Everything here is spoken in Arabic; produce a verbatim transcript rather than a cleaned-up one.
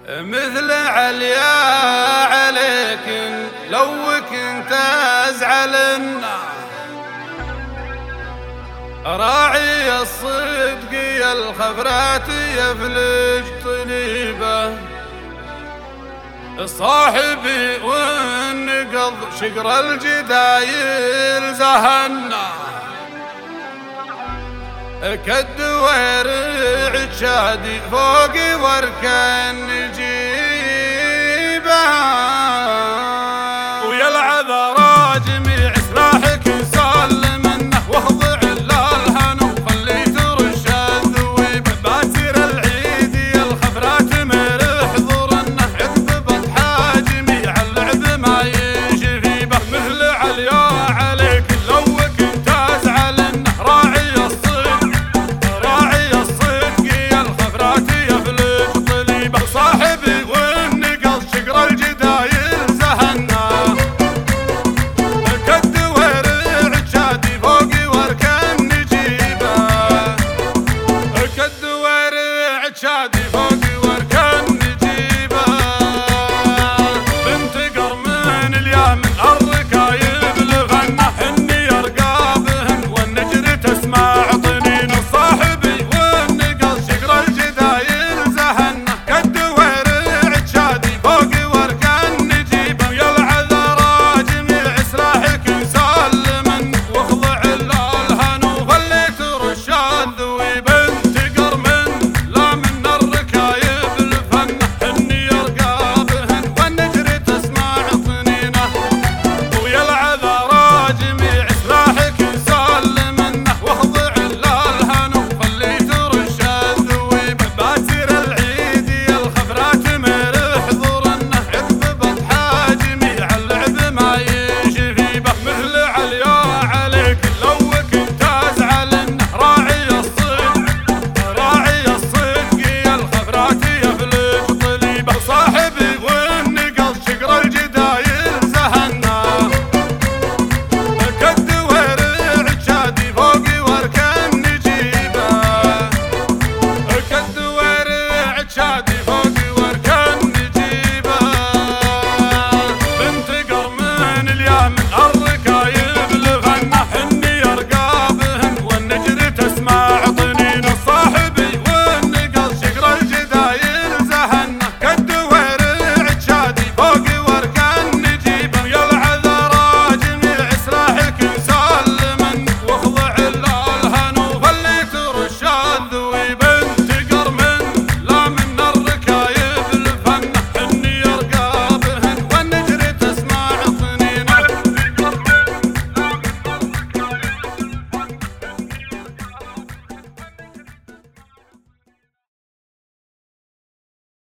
مثل عليا عليك لو كنت ازعل راعي الصدق يا الخبرات يفلج طليبه صاحبي والنقض شقر الجدايل زهنا كالدوير عشادي فوقي واركن نجيبه ويا العذرا جميع سلاحك يسال منه واخضع للهنا وخلي ترش الذويب باسر العيد يا الخبرات مرح ضرنه عقب بطحه جميع اللعب ما يجي به مثل عليا عليك لو كنت ازعل انه راعي صاحبي والنقص شقر الجدايل زهنا كالدوير عشادي فوقي واركن نجيبه كالدوير عشادي فوقي واركن نجيبه بنت قرمين اليمن الركايب لغنه اني ارقى بهن والنجر تسمع طنين صاحبي والنقص شقر الجدايل زهنا شاد